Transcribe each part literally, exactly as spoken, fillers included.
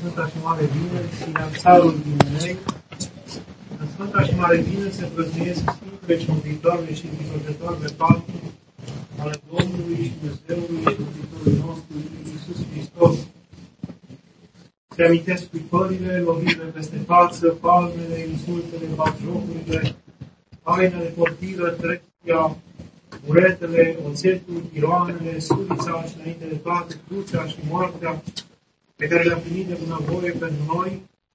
Sfânta și Mare Vineri, Sinanțarul Vinerei. În Sfânta și Mare Vineri se prăznuiesc Sfintele și Mântuitoarele și Mântuitoarele patru ale Domnului și Dumnezeului și Mântuitorului nostru, Iisus Hristos. Se amintesc scuipările, lovirile peste față, palmele, insultele, batjocurile, hainele, portiră, trecția, uretele, oțetul, chiroanele, sulița și înainte de toate, crucea și moartea pe care le-a primit de bunăvoie pentru noi.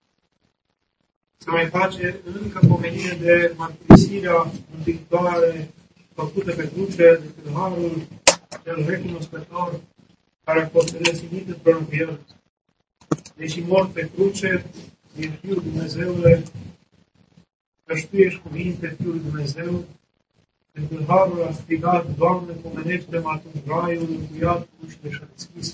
Se mai face încă pomenire de mărturisirea mântuitoare făcută pe cruce de tâlharul cel recunoscător care a fost răstignit împreună cu el. Deși mort pe cruce, e Fiul Dumnezeule, căci Tu ești cuvinte, Fiul Dumnezeu, în tâlharul a strigat, Doamne, pomenește-mă atunci raiul, încuiat, ușile și-a deschis.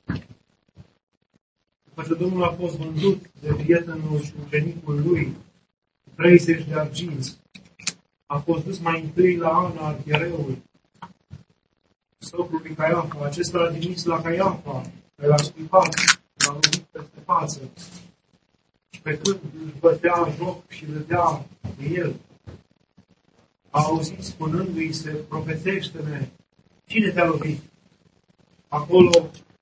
După ce Domnul a fost vândut de prietenul și ucenicul lui, treizeci de arginți, a fost dus mai întâi la Ana, arhiereul, socrul lui Caiafa. Acesta l-a trimis la Caiafa, care l-a scuipat, l-a lovit peste față. Și pe când își bătea joc și râdea de el, a auzit spunându-i se, profețește-ne, cine te-a lovit? Acolo,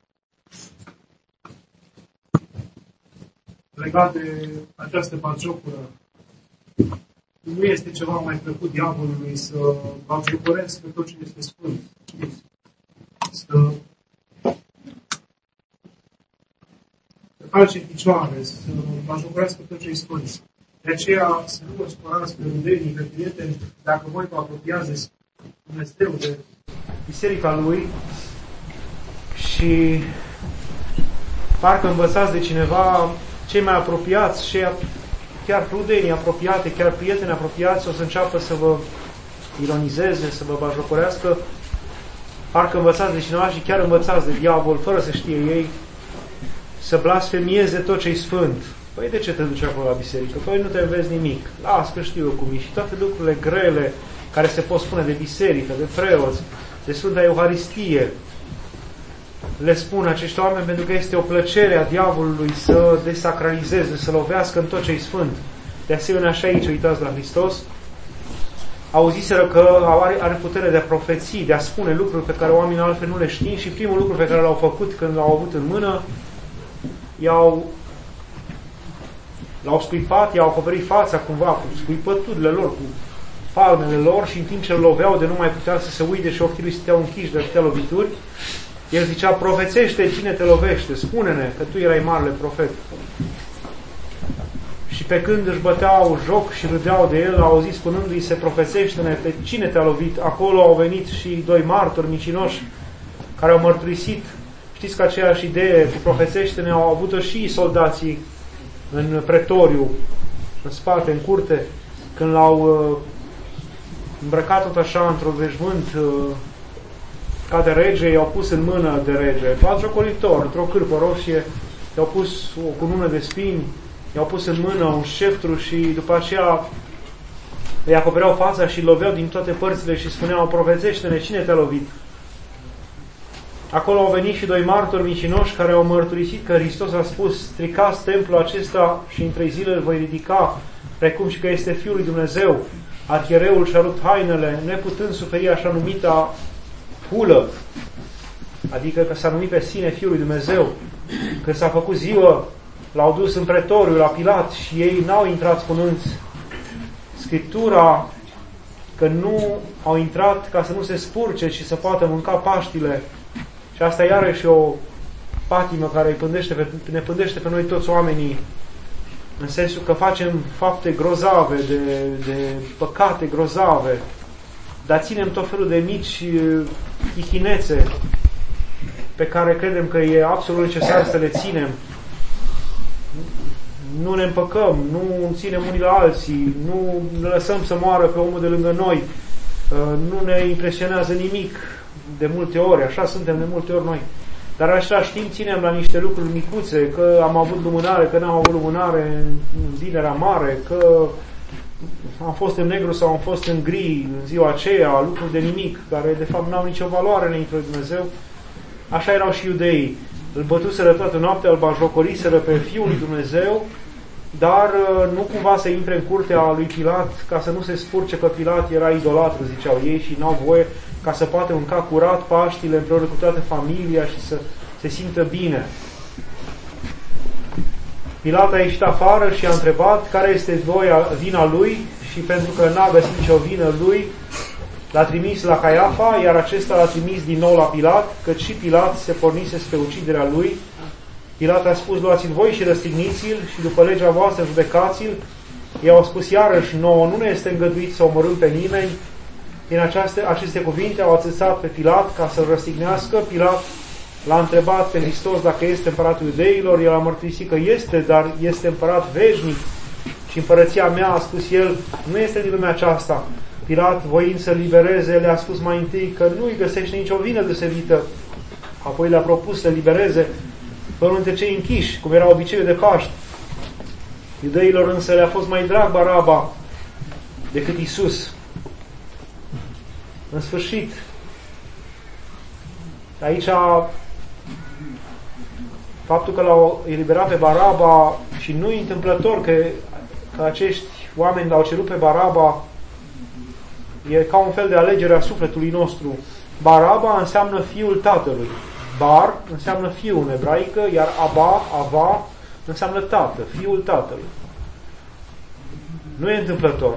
legat de această batjocură, nu este ceva mai plăcut diavolului să batjocoresc pe tot ce este sfânt. Să face picioare, să batjocorească tot ce e sfânt. De aceea să nu vă spărați pe rudenii, pe prieteni, dacă voi vă apropiați de Dumnezeu, de biserica Lui și parcă învățați de cineva, cei mai apropiați și chiar rudenii apropiate, chiar prieteni apropiați o să înceapă să vă ironizeze, să vă bajocorească, parcă învățați de cineva și chiar învățați de diavol, fără să știe ei, să blasfemieze tot ce-i sfânt. Păi de ce te duci acolo la biserică? Păi nu te vezi nimic. Las că știu eu cum e. Și toate lucrurile grele care se pot spune de biserică, de preoți, de Sfânta Euharistie, le spun acești oameni pentru că este o plăcere a diavolului să desacralizeze, să lovească în tot ce-i sfânt. De asemenea, și aici, uitați la Hristos, auziseră că are, are putere de a profeții, de a spune lucruri pe care oamenii altfel nu le știu și primul lucru pe care l-au făcut când l-au avut în mână, i-au l-au scuipat, i-au acoperit fața cumva cu scuipăturile lor, cu palmele lor și în timp ce îl loveau de nu mai putea să se uite și ochii lui stăteau închiși de atâtea lovituri, el zicea, profețește cine te lovește, spune-ne că tu erai marele profet. Și pe când își băteau joc și râdeau de el, au zis spunându-i se profețește-ne pe cine te-a lovit. Acolo au venit și doi martori micinoși care au mărturisit. Știți că aceeași idee cu profețește-ne au avut-o și soldații în pretoriu, în spate, în curte, când l-au uh, îmbrăcat tot așa într-un veșmânt uh, ca de rege, i-au pus în mână de rege, batjocoritor, într-o cârpă roșie, i-au pus o cunună de spini, i-au pus în mână un șeftru și după aceea îi acopereau fața și îl loveau din toate părțile și spuneau, profețește-ne, cine te-a lovit? Acolo au venit și doi martori micinoși care au mărturisit că Hristos a spus, stricați templul acesta și în trei zile îl voi ridica, precum și că este Fiul lui Dumnezeu. Arhiereul și-a rupt hainele, neputând suferi așa numita hulă, adică că s-a numit pe sine Fiul lui Dumnezeu. Când s-a făcut ziua, l-au dus în pretoriu la Pilat și ei n-au intrat spunând Scriptura că nu au intrat ca să nu se spurce și să poată mânca Paștile. Și asta iarăși o patimă care pândește pe, ne pândește pe noi toți oamenii, în sensul că facem fapte grozave, de, de păcate grozave, dar ținem tot felul de mici ichinețe pe care credem că e absolut necesar să le ținem. Nu ne împăcăm, nu ținem unii la alții, nu ne lăsăm să moară pe omul de lângă noi, nu ne impresionează nimic de multe ori, așa suntem de multe ori noi. Dar așa știm, ținem la niște lucruri micuțe, că am avut lumânare, că n-am avut lumânare în vinerea mare, că am fost în negru sau am fost în gri în ziua aceea, lucruri de nimic, care de fapt n-au nicio valoare înainte de Dumnezeu. Așa erau și iudeii. îl bătuseră toată noaptea, îl bajocoriseră pe Fiul lui Dumnezeu, dar nu cumva să intre în curtea lui Pilat, ca să nu se spurce că Pilat era idolatru, ziceau ei, și n-au voie ca să poată mânca curat Paștile împreună cu toată familia și să se simtă bine. Pilat a ieșit afară și a întrebat care este voia, vina lui, și pentru că n-a găsit nicio vină lui, l-a trimis la Caiafa, iar acesta l-a trimis din nou la Pilat, căci și Pilat se pornise spre uciderea lui. Pilat a spus, luați-l voi și răstigniți-l și după legea voastră judecați-l. Ei au spus iarăși, nouă nu ne este îngăduit să omorâm pe nimeni. Din aceste, aceste cuvinte au ațățat pe Pilat ca să-l răstignească. Pilat l-a întrebat pe Hristos dacă este împăratul iudeilor. El a mărturisit că este, dar este împărat veșnic și împărăția mea, a spus el, nu este din lumea aceasta. Pilat, voind să libereze, le-a spus mai întâi că nu-i găsește nicio vină deosebită. Apoi le-a propus să libereze pe unul dintre cei închiși, cum era obiceiul de Paști. Iudeilor însă le-a fost mai drag Baraba decât Iisus. În sfârșit, aici faptul că l-au eliberat pe Baraba și nu-i întâmplător că, că acești oameni l-au cerut pe Baraba, e ca un fel de alegere a sufletului nostru. Baraba înseamnă fiul tatălui. Bar înseamnă fiu în ebraică, iar Aba, Ava, înseamnă tată, fiul tatălui. Nu e întâmplător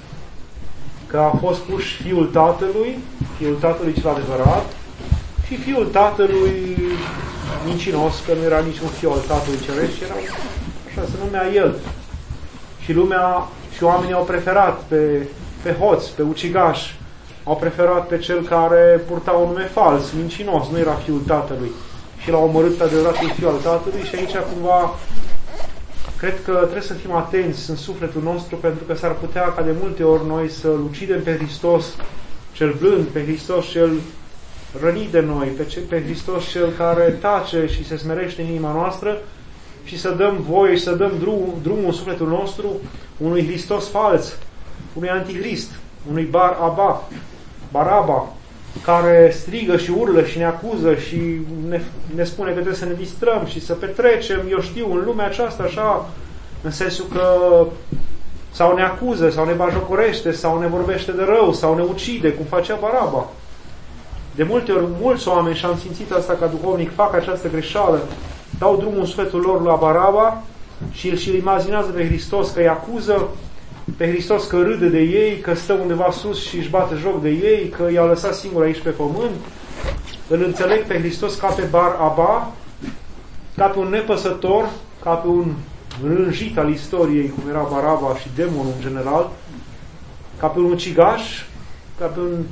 că a fost pus fiul tatălui, fiul tatălui cel adevărat, și fiul tatălui mincinos, că nu era niciun fiu al tatălui ceresc, era, așa se numea el. Și lumea și oamenii au preferat pe, pe hoț, pe ucigaș, au preferat pe cel care purta un nume fals, mincinos, nu era fiul tatălui. Și l-au omorât pe adevăratul fiu al tatălui și aici cumva cred că trebuie să fim atenți în sufletul nostru, pentru că s-ar putea ca de multe ori noi să-L ucidem pe Hristos cel blând, pe Hristos cel rănit de noi, pe, ce, pe Hristos cel care tace și se smerește în inima noastră, și să dăm voie și să dăm drum, drumul în sufletul nostru unui Hristos fals, unui antichrist, unui Bar Aba, Baraba, care strigă și urlă și ne acuză și ne, ne spune că trebuie să ne distrăm și să petrecem, eu știu, în lumea aceasta așa, în sensul că sau ne acuză, sau ne bajocorește, sau ne vorbește de rău, sau ne ucide, cum facea Baraba. De multe ori, mulți oameni, și am simțit asta ca duhovnic, fac această greșeală, dau drumul în sufletul lor la Baraba și îl și imaginează pe Hristos că îi acuză, pe Hristos că râde de ei, că stă undeva sus și își bate joc de ei, că i-a lăsat singur aici pe pământ. Îl înțeleg pe Hristos ca pe Bar Aba, ca pe un nepăsător, ca pe un rânjit al istoriei, cum era Baraba și demonul în general, ca pe un ucigaș, ca pe un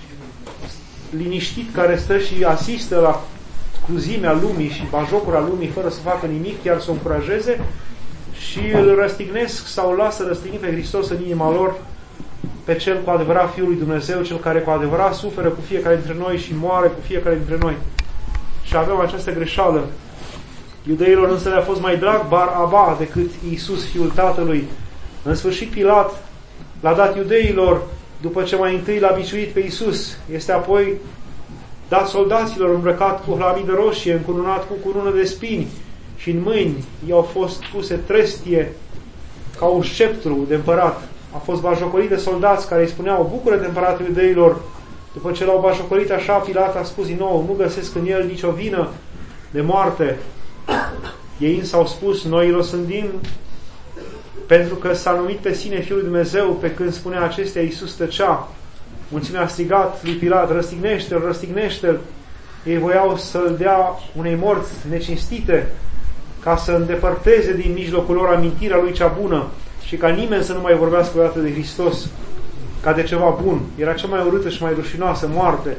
liniștit care stă și asistă la cruzimea lumii și bajocura lumii fără să facă nimic, chiar să o încurajeze, și îl răstignesc sau îl lasă răstignit pe Hristos în inima lor, pe cel cu adevărat Fiul lui Dumnezeu, cel care cu adevărat suferă cu fiecare dintre noi și moare cu fiecare dintre noi. Și avem această greșeală. Iudeilor însă le-a fost mai drag Bar Aba decât Iisus, Fiul Tatălui. În sfârșit Pilat l-a dat iudeilor, după ce mai întâi l-a biciuit pe Iisus. Este apoi dat soldaților îmbrăcat cu hlamidă roșie, încununat cu curună de spini, și în mâini i-au fost puse trestie ca un sceptru de împărat. A fost bajocorit de soldați care îi spuneau, bucură-te împăratul iudeilor. După ce l-au bajocorit așa, Pilat a spus din nou, nu găsesc în el nicio vină de moarte. Ei însă au spus, noi îl osândim pentru că s-a numit pe sine Fiul lui Dumnezeu. Pe când spunea acestea, Iisus tăcea. Mulțimea a strigat lui Pilat, răstignește-l, răstignește-l. Ei voiau să-l dea unei morți necinstite, ca să îndepărteze din mijlocul lor amintirea lui cea bună și ca nimeni să nu mai vorbească vreodată de Hristos ca de ceva bun. Era cea mai urâtă și mai rușinoasă moarte.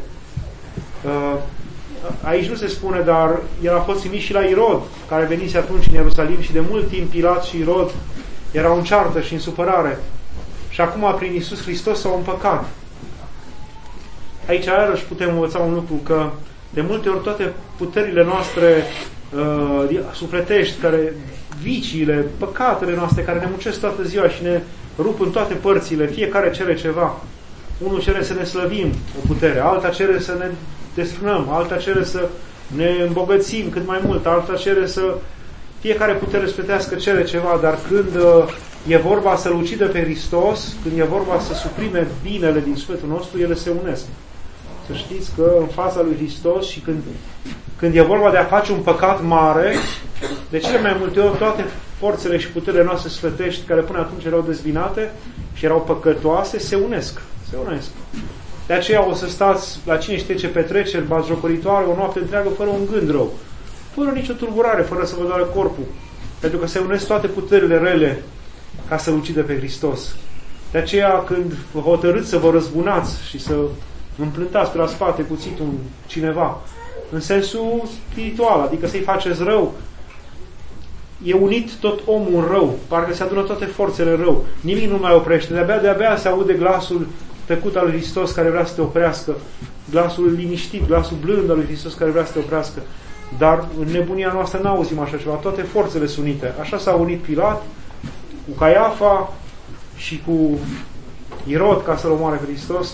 Aici nu se spune, dar el a fost trimis și la Irod, care venise atunci în Ierusalim, și de mult timp Pilat și Irod erau în ceartă și în supărare. Și acum, prin Iisus Hristos, s-au împăcat. Aici iarăși putem învăța un lucru, că de multe ori toate puterile noastre uh, sufletești, care, viciile, păcatele noastre care ne muncesc toată ziua și ne rup în toate părțile, fiecare cere ceva. Unul cere să ne slăvim o putere, alta cere să ne desfrânăm, alta cere să ne îmbogățim cât mai mult, alta cere să fiecare putere să plătească cere ceva, dar când e vorba să-L ucidă pe Hristos, când e vorba să suprime binele din sufletul nostru, ele se unesc. Să știți că în fața lui Hristos și când, când e vorba de a face un păcat mare, de cele mai multe ori toate forțele și puterile noastre sfătești, care până atunci erau dezbinate și erau păcătoase, se unesc. Se unesc. De aceea o să stați la cine știe ce petreceri batjocoritoare o noapte întreagă fără un gând rău, fără nicio tulburare, fără să vă doare corpul. Pentru că se unesc toate puterile rele ca să ucidă pe Hristos. De aceea când vă hotărâți să vă răzbunați și să împlântați pe la spate cuțit un cineva, în sensul spiritual, adică să-i faceți rău, e unit tot omul în rău, parcă se adună toate forțele rău, nimic nu mai oprește, de-abia, de-abia se aude glasul tăcut al lui Hristos care vrea să te oprească, glasul liniștit, glasul blând al lui Hristos care vrea să te oprească, dar în nebunia noastră n-auzim așa ceva, toate forțele sunt unite. Așa s-a unit Pilat cu Caiafa și cu Irod ca să-L omoare pe Hristos.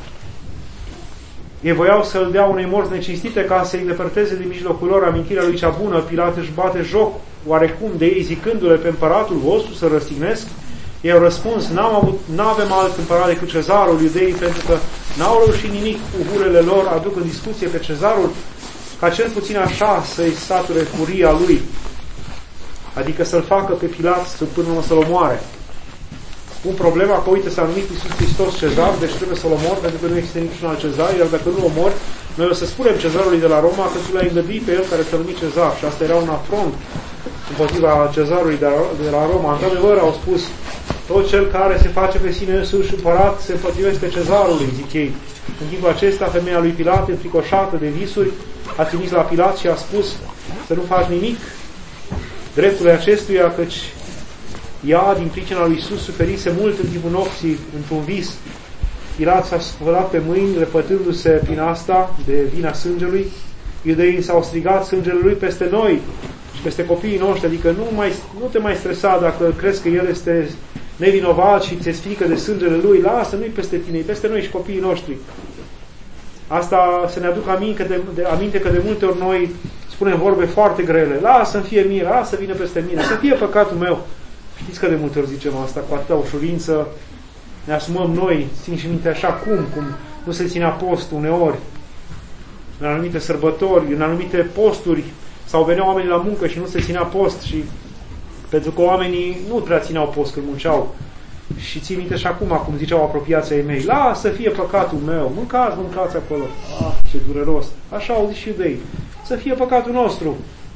Ei voiau să-L dea unei morți necinstite ca să-i depărteze din mijlocul lor amintirea lui cea bună. Pilat își bate joc oarecum de ei, zicându-le: pe împăratul vostru să răstignesc? Ei au răspuns: n-am avut, n-avem alt împărat decât cezarul iudeii, pentru că n-au reușit nimic cu urele lor, aduc în discuție pe cezarul, ca cel puțin așa să-i sature furia lui, adică să-l facă pe Pilat să până urmă să-l omoare. Un problema că, uite, s-a numit Iisus Hristos cezar, deci trebuie să-l omor, pentru că nu există niciun alt cezar, iar dacă nu omori, noi o să spunem cezarului de la Roma că tu l-ai îngăduit pe el care s-a numit cezar. Și asta era un afront împotriva cezarului de la Roma. Într-adevăr, au spus: tot cel care se face pe sine însuși împărat se împotrivește cezarului, zic ei. În timpul acesta, femeia lui Pilat, înfricoșată de visuri, a trimis la Pilat și a spus să nu faci nimic dreptului acestuia, căci ea, din pricina lui Iisus, suferise mult în timpul nopții într-un vis. Pilat s-a spălat pe mâini, repătându-se prin asta de vina sângelui. Iudeii s-au strigat: sângele lui peste noi și peste copiii noștri, adică nu, mai, nu te mai stresa dacă crezi că el este nevinovat și ți-e frică de sângele lui, lasă, nu-i peste tine, e peste noi și copiii noștri. Asta să ne aduc aminte, de, de, aminte că de multe ori noi spunem vorbe foarte grele: lasă-mi fie mie, lasă vină peste mine, să fie păcatul meu. Știți că de multe ori zicem asta cu atâta ușurință, ne asumăm noi, țin și minte așa cum, cum nu se ținea post uneori, în anumite sărbători, în anumite posturi, sau veneau oamenii la muncă și nu se ținea post, și pentru că oamenii nu prea țineau post când munceau. Și țin minte și acum, cum ziceau apropiații ai mei: lasă să fie păcatul meu, mâncați, mâncați acolo. Ah, ce dureros! Așa au zis și iudei: să fie păcatul nostru.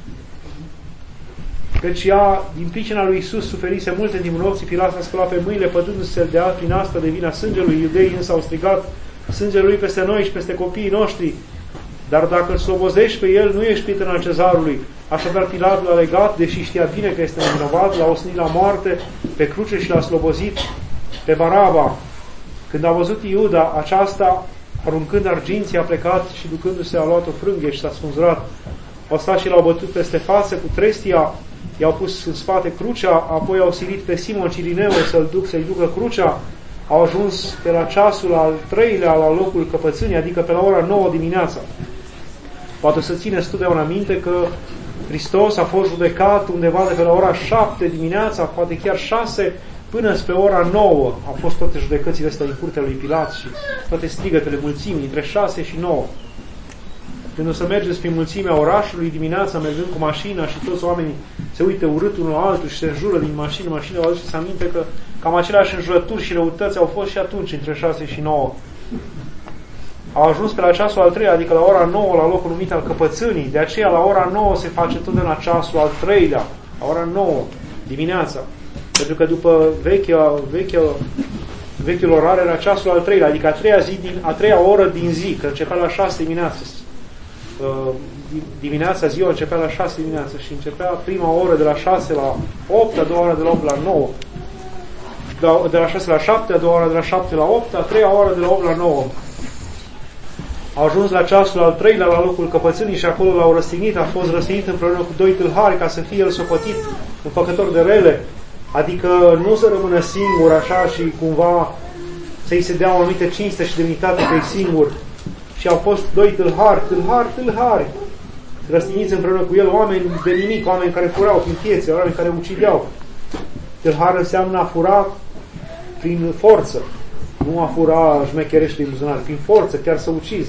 Căci ea, din pricina lui Iisus, suferise multe din nopții. Pilat s-a spălat pe mâini, lepădându-se de alt prin asta de vina sângelui. Iudeii însă au strigat: sângele lui peste noi și peste copiii noștri. Dar dacă îl slobozești pe el, nu ești prieten al cezarului. Așadar Pilat l-a legat, deși știa bine că este nevinovat, l-a osnit la moarte pe cruce și l-a slobozit pe Baraba. Când a văzut Iuda aceasta, aruncând arginții, a plecat și ducându-se a luat o frânghie și s-a sfânzurat. Au stat și l-au bătut peste față cu trestia, i-au pus în spate crucea, apoi au silit pe Simon Cirineu să-l duc, să-i ducă crucea. Au ajuns pe la ceasul al treilea la locul căpățânii, adică pe la ora nouă dimineața. Poate să țineți totdeauna minte că Hristos a fost judecat undeva de pe la ora șapte dimineața, poate chiar șase, până spre ora nouă. Au fost toate judecățile astea din curtea lui Pilat și toate strigătele mulțimii, între șase și nouă. Când o să mergeți prin mulțimea orașului dimineața, mergând cu mașina și toți oamenii se uită urât unul la altul și se înjură din mașină, mașină, au adus să aminte că cam aceleași înjurături și răutăți au fost și atunci, între șase și nouă. Au ajuns pe la ceasul al treilea, adică la ora nouă, la locul numit al căpățânii. De aceea la ora nouă se face totdeauna ceasul al treilea, la ora nouă dimineața. Pentru că după vechea, vechea, vechiul orar era ceasul al treilea, adică a treia, zi din, a treia oră din zi, că începea la șase dimineața. Dimineața, ziua începea la șase dimineața și începea prima oră de la șase la opt, a doua oră de la opt la nouă, de la șase la șapte, a doua oră de la șapte la opt, a treia oră de la opt la nouă. Au ajuns la ceasul al treilea la locul căpățânii și acolo l-au răstignit. A fost răstignit împreună cu doi tâlhari ca să fie el socotit un făcător de rele, adică nu să rămână singur așa și cumva să-i se dea o anumită cinste și demnitate pe singur. Și au fost doi tâlhari, tâlhari, tâlhari. răstigniți împreună cu el oameni de nimic, oameni care furau prin piețe, oameni care ucideau. Tâlhar înseamnă a fura prin forță, nu a fura șmecherești din buzunar, prin forță, chiar să ucizi.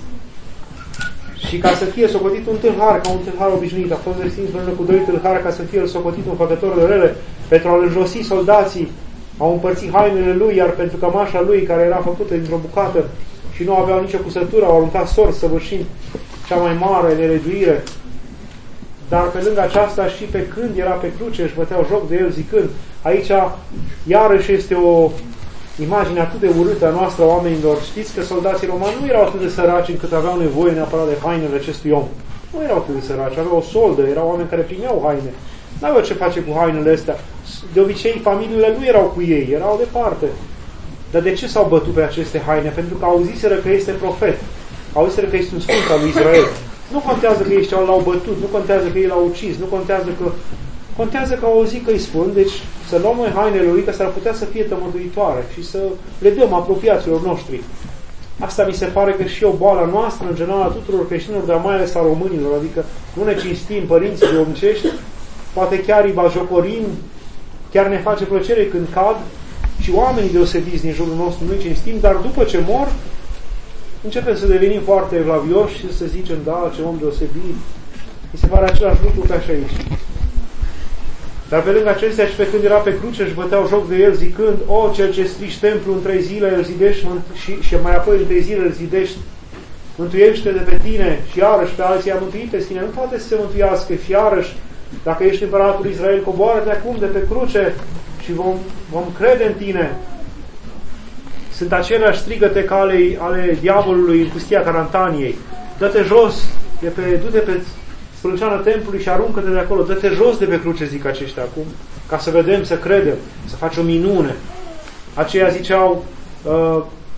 Și ca să fie socotit un tâlhar, ca un tâlhar obișnuit, a fost răstignit împreună cu doi tâlhari ca să fie socotit un făcător de rele, pentru a-l înjosi soldații, au împărțit hainele lui, iar pentru cămașa lui, care era făcută dintr-o bucată și nu aveau nicio cusătură, au aruncat sorți, săvârșind cea mai mare nelegiuire. Dar pe lângă aceasta și pe când era pe cruce își băteau joc de el zicând, aici iarăși este o imagine atât de urâtă a noastră a oamenilor. Știți că soldații romani nu erau atât de săraci încât aveau nevoie neapărat de hainele acestui om. Nu erau atât de săraci, aveau o soldă, erau oameni care primeau haine. N-aveau ce face cu hainele astea. De obicei, familiile nu erau cu ei, erau departe. Dar de ce s-au bătut pe aceste haine? Pentru că auziseră că este profet. Auziseră că este un sfânt al lui Israel. Nu contează că ei l-au bătut, nu contează că ei l-au ucis, nu contează că... Contează că au auzit că îi spun, deci să luăm noi hainele lui, că s-ar putea să fie tămăduitoare și să le dăm apropiaților noștri. Asta mi se pare că și o boală noastră, în general, a tuturor creștinilor, dar mai ales a românilor, adică nu ne cinstim părinții duhovnicești, poate chiar îi bajocorim, chiar ne face plăcere când cad și oamenii deosebiți din jurul nostru nu-i cinstim, dar după ce mor, începem să devenim foarte evlavioși și să zicem, da, ce om deosebit. Mi se pare același lucru ca și aici. Dar pe lângă acestea și pe când era pe cruce își băteau joc de el zicând, o, cel ce strici templu în trei zile îl zidești și, și mai apoi în trei zile îl zidești, mântuiește de pe tine și iarăși pe alții a mântuit pe tine. Nu poate să se mântuiască și iarăși, dacă ești împăratul Israel, coboară-te acum de pe cruce și vom, vom crede în tine. Sunt aceleași strigăte ca ale, ale diavolului în pustia Carantaniei. Dă-te jos, de pe, du-te pe sprânceana templului și aruncă-te de acolo. Dă-te jos de pe cruce, zic aceștia acum, ca să vedem, să credem, să faci o minune. Aceia ziceau, uh,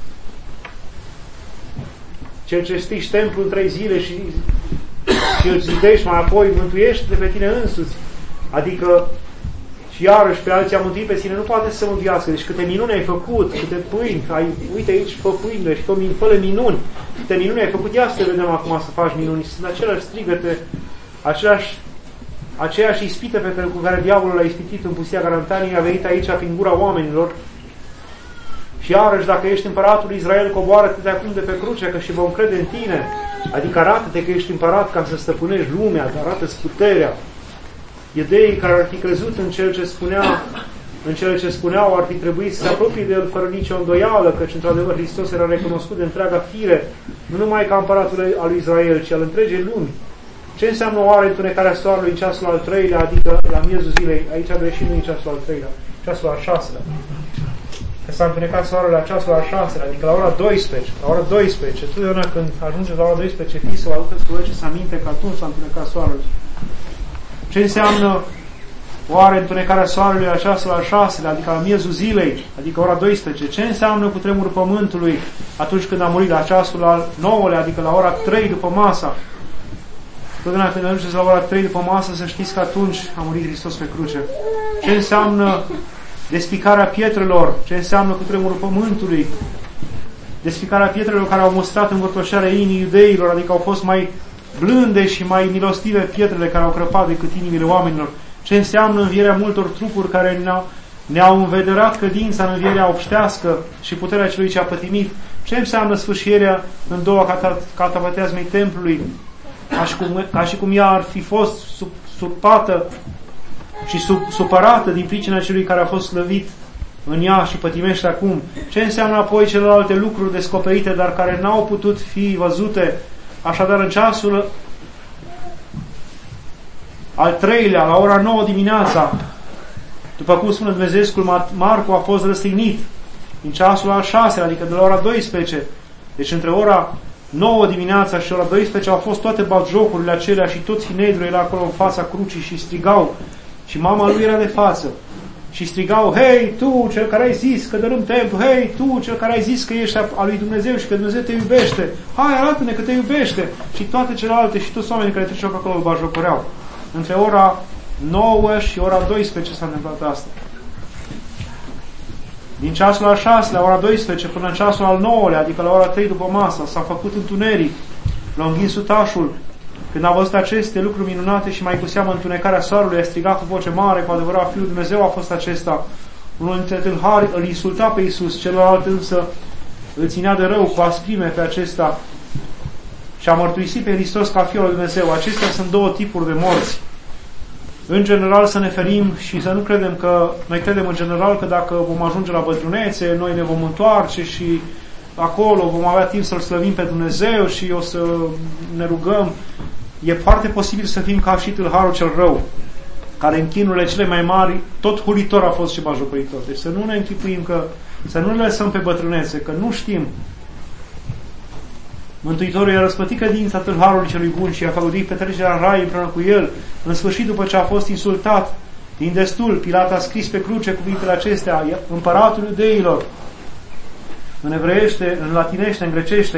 cel ce strici templu în trei zile și, și îl zidești, mai apoi mântuiești de pe tine însuți. Adică și iarăși pe alții a mântuit pe tine, nu poate să se mântuiască. Deci câte minuni ai făcut, câte pâini, ai, uite aici, fă pâinile și fă, fă minuni. Câte minuni ai făcut, ia să te vedem acum să faci minuni. Sunt aceleași strigăte, aceleași, aceeași ispită pe care, cu care diavolul a ispitit în pustia Carantaniei, a venit aici prin gura oamenilor. Și iarăși, dacă ești împăratul Israel, coboară-te de acum de pe cruce, că și vom crede în tine. Adică arată-te că ești împărat ca să stăpânești lumea, arată-ți puterea. Iudeii care ar fi crezut în cel ce spunea, în cele ce spuneau, ar fi trebuit să se apropie de el fără nicio îndoială, căci într-adevăr Hristos era recunoscut de întreaga fire, nu numai ca împăratul al lui Israel, ci al întregii lumi. Ce înseamnă oare întunecarea soarelui în ceasul al treilea, adică la miezul zilei? Aici a greșit, nu în ceasul al treilea, ceasul al șaselea. Că s-a întunecat soarele la ceasul al șaselea, adică la ora doisprezece. La ora doisprezece, totdeauna când ajungeți la ora doisprezece, fiți să vă aduceți cu voi să aminte că atunci s-a întunecat soarele. Ce înseamnă oare întunecarea soarelui la ceasul al șaselea, adică la miezul zilei, adică ora doisprezece? Ce înseamnă cutremurul pământului atunci când a murit la ceasul al nouălea, adică la ora trei după masa? Totdeauna când ajungeți la ora trei după masă, să știți că atunci a murit Hristos pe cruce. Ce înseamnă despicarea pietrelor? Ce înseamnă cutremurul pământului? Despicarea pietrelor care au mustrat învârtoșarea inimii iudeilor, adică au fost mai blânde și mai milostive pietrele care au crăpat decât inimile oamenilor. Ce înseamnă învierea multor trupuri care ne-au, ne-au învederat credința în învierea obștească și puterea celui ce a pătimit. Ce înseamnă sfârșirea în două catapateazmei templului, ca și cum, ca și cum ea ar fi fost surpată și sub, supărată din pricina celui care a fost slăvit în ea și pătimește acum. Ce înseamnă apoi celelalte lucruri descoperite, dar care n-au putut fi văzute. Așadar, în ceasul al treilea, la ora nouă dimineața, după cum spune Dumnezeescul, Marcu a fost răstignit. În ceasul al șaselea, adică de la ora doisprezece. Deci între ora nouă dimineața și ora doisprezece au fost toate batjocurile acelea și toți Sinedriul era acolo în fața crucii și strigau. Și mama lui era de față. Și strigau, hei, tu, cel care ai zis că dărâm templu, hei, tu, cel care ai zis că ești a lui Dumnezeu și că Dumnezeu te iubește, hai, arată-ne că te iubește. Și toate celelalte și toți oamenii care treceau pe acolo îl bajocoreau. Între ora nouă și ora doisprezece s-a întâmplat asta. Din ceasul al șaselea, ora doisprezece, până în ceasul al nouălea, adică la ora trei după masă, s-a făcut întuneric, l-a înghins sutașul Când a văzut aceste lucruri minunate și mai cu seamă întunecarea soarelui, a strigat cu voce mare, cu adevărat, Fiul Dumnezeu a fost acesta. Unul dintre tâlhari îl insulta pe Iisus, celălalt însă îl ținea de rău cu asprime pe acesta și a mărturisit pe Hristos ca Fiul lui Dumnezeu. Acestea sunt două tipuri de morți. În general să ne ferim și să nu credem că, noi credem în general că dacă vom ajunge la bătrânețe, noi ne vom întoarce și acolo vom avea timp să-L slăvim pe Dumnezeu și o să ne rugăm. E foarte posibil să fim ca și tâlharul cel rău, care în chinurile cele mai mari, tot hulitor a fost și bajocoitor. Deci să nu ne închipuim că, să nu ne lăsăm pe bătrânețe, că nu știm. Mântuitorul i-a răspătit credința tâlharului celui bun și i-a făgăduit petrecerea în rai împreună cu el. În sfârșit, după ce a fost insultat din destul, Pilat a scris pe cruce cuvintele acestea: Împăratul iudeilor. În evreiește, în latinește, în grecește.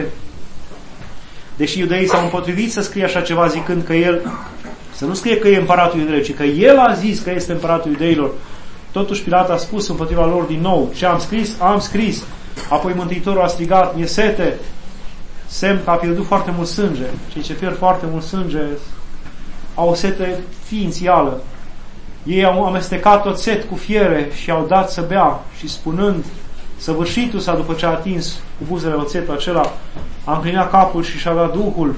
Deși iudeii s-au împotrivit să scrie așa ceva, zicând că el, să nu scrie că e împăratul iudeilor, ci că el a zis că este împăratul iudeilor. Totuși Pilat a spus împotriva lor din nou: ce am scris, am scris. Apoi Mântuitorul a strigat: mi-e sete, semn că a pierdut foarte mult sânge. Cei ce pierd foarte mult sânge au o sete ființială. Ei au amestecat tot set cu fiere și au dat să bea și spunând, săvârșitul sa, după ce a atins cu buzele oțetul acela, a înclinat capul și și-a dat Duhul.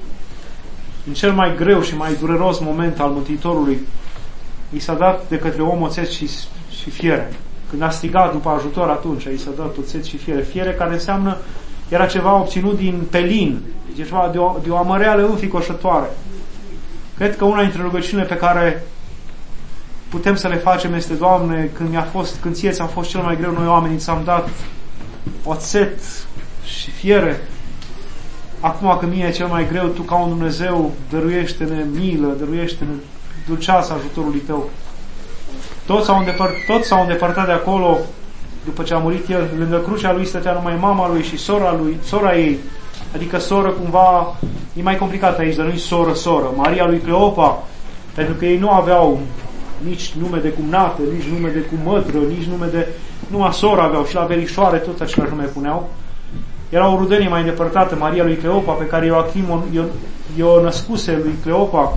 În cel mai greu și mai dureros moment al Mântuitorului, i s-a dat de către om oțet și, și fiere. Când a strigat după ajutor, atunci i s-a dat oțet și fiere. Fiere care înseamnă, era ceva obținut din pelin, deci ceva de o, de o amăreală înficoșătoare. Cred că una dintre rugăciunile pe care putem să le facem este: Doamne, când mi-a fost, când ție ți-a fost cel mai greu, noi oamenii ți-am dat oțet și fiere. Acum când mie e cel mai greu, Tu ca un Dumnezeu dăruiește-ne milă, dăruiește-ne dulceața ajutorului Tău. Toți s-au îndepărt, toți s-au îndepărtat de acolo după ce a murit el. Lângă crucea lui stătea numai mama lui și sora lui, sora ei, adică soră cumva, e mai complicat aici, dar nu-i soră, soră, Maria lui Cleopa, pentru că ei nu aveau nici nume de cumnată, nici nume de cumătră, nici nume de... numai soră aveau, și la verișoare tot același nume puneau. Era o rudenie mai îndepărtată, Maria lui Cleopa, pe care Ioachim i-o născuse lui Cleopa,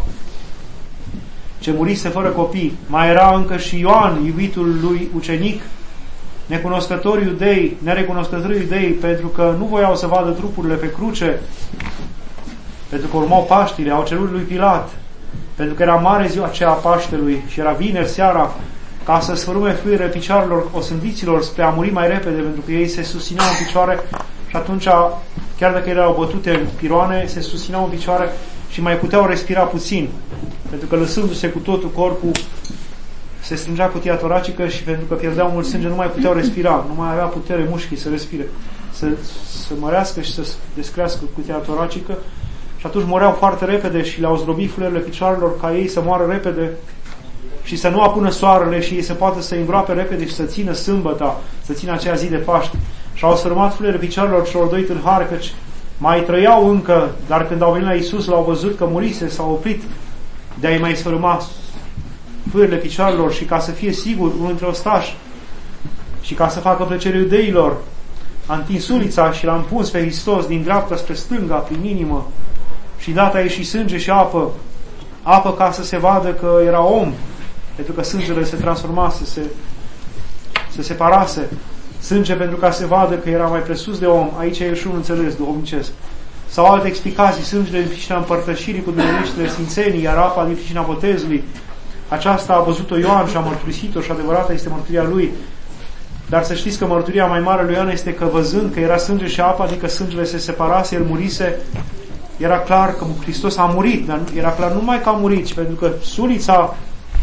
ce murise fără copii. Mai era încă și Ioan, iubitul lui ucenic, necunoscători iudei, nerecunoscători iudei, pentru că nu voiau să vadă trupurile pe cruce, pentru că urmau Paștile, au cerut lui Pilat, pentru că era mare ziua aceea a Paștelui și era vineri seara, ca să sfărâme fluiere picioarelor osândiților spre a muri mai repede, pentru că ei se susțineau în picioare și atunci, chiar dacă erau bătute în piroane, se susțineau în picioare și mai puteau respira puțin, pentru că lăsându-se cu totul corpul, se strângea cutia toracică și pentru că pierdeau mult sânge, nu mai puteau respira, nu mai avea putere mușchii să respire, să, să mărească și să descrească cutia toracică. Și atunci moreau foarte repede și le-au zdrobit fluierele picioarelor ca ei să moară repede și să nu apună soarele și ei să poată să îngroape repede și să țină sâmbăta, să țină aceea zi de Paște. Și au sfârmat fluierele picioarelor celor doi tâlhari, căci mai trăiau încă, dar când au venit la Iisus, l-au văzut că murise, s-au oprit de a-i mai sfârma fluierele picioarelor și ca să fie sigur unul dintre ostași și ca să facă plăcere iudeilor, a întins ulița și l-a împuns pe Hristos din dreapta spre stânga, prin inimă, și dat a ieșit sânge și apă, apă ca să se vadă că era om, pentru că sângele se transformase, se, se separase, sânge pentru ca să se vadă că era mai presus de om. Aici e și un înțeles duhovnicesc. Sau alte explicații: sângele din pricina împărtășirii cu Dumnezeieștile Sfințenii, iar apa din pricina botezului. Aceasta a văzut-o Ioan și a mărturisit-o și adevărata este mărturia lui. Dar să știți că mărturia mai mare lui Ioan este că, văzând că era sânge și apă, adică sângele se separase, el murise, era clar că Hristos a murit, dar era clar numai că a murit, ci pentru că sulița,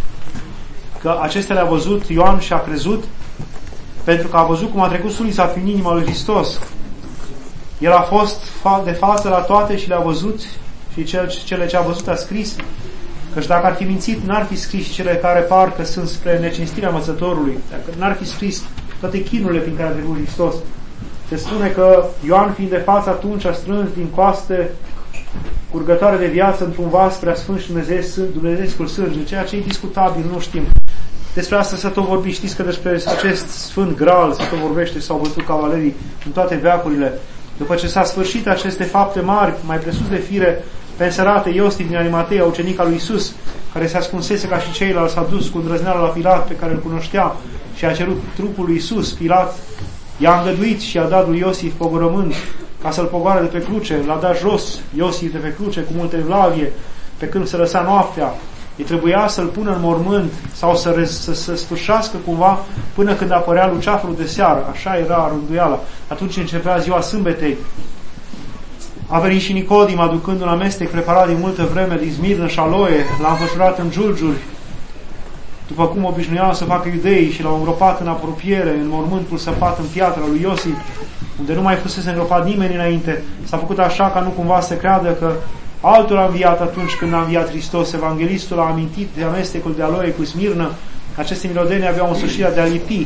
că acestea le-a văzut Ioan și a crezut, pentru că a văzut cum a trecut sulița prin inima lui Hristos. El a fost de față la toate și le-a văzut și cele ce a văzut a scris, căci dacă ar fi mințit, n-ar fi scris cele care par că sunt spre necinstirea învățătorului, dacă n-ar fi scris toate chinurile prin care a trecut Hristos. Se spune că Ioan, fiind de față atunci, a strâns din coaste curgătoare de viață într-un vas prea sfânt și dumnezeescul sânge, ceea ce e discutabil, nu știm. Despre asta s-a tot vorbit. Știți că despre acest sfânt Graal s-a tot vorbește, s-au văzut cavalerii în toate veacurile. După ce s-a sfârșit aceste fapte mari, mai presus de fire, Pe înserate, Iosif din Arimatea, ucenica lui Iisus, care se ascunsese ca și ceilalți, s-a dus cu îndrăzneală la Pilat, pe care îl cunoștea, și a cerut trupul lui Iisus. Pilat i-a îngăduit și a dat lui Iosif pogorământ ca să-l pogoare de pe cruce. L-a dat jos Iosif de pe cruce cu multe evlavie, pe când se lăsa noaptea. Îi trebuia să-l pună în mormânt sau să, rez, să, să sfârșească cumva până când apărea luceafărul de seară. Așa era rânduiala. Atunci începea ziua sâmbetei. A venit și Nicodim, aducând un amestec preparat din multă vreme din smirnă și aloe, l-a înfășurat în giulgiuri, după cum obișnuiau să facă iudeii, și l-au îngropat în apropiere, în mormântul săpat în piatră lui Iosif, unde nu mai fusese îngropat nimeni înainte. S-a făcut așa ca nu cumva să creadă că altul a înviat atunci când a înviat Hristos. Evanghelistul a amintit de amestecul de aloe cu smirnă. Aceste milodeni aveau însușirea de a lipi.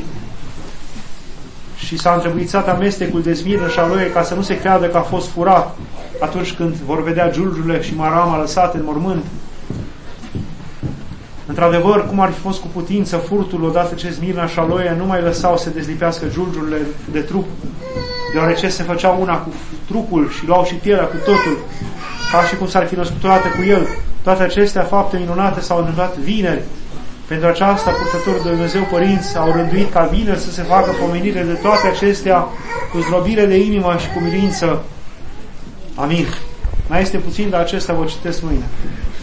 Și s-a întrebuițat amestecul de smirnă și aloe ca să nu se creadă că a fost furat atunci când vor vedea giulgiurile și marama lăsate în mormânt. Într-adevăr, cum ar fi fost cu putință furtul, odată ce smirna și aloe nu mai lăsau să dezlipească giulgiurile de trup, deoarece se făceau una cu trupul și luau și pielea cu totul, ca și cum s-ar fi născut toate cu el. Toate acestea fapte minunate s-au întâmplat vineri. Pentru aceasta, purtătorul de Dumnezeu părinți au rânduit ca vineri să se facă pomenire de toate acestea cu zdrobire de inimă și cu milință. Amin. Mai este puțin, dar acesta vă citesc mâine.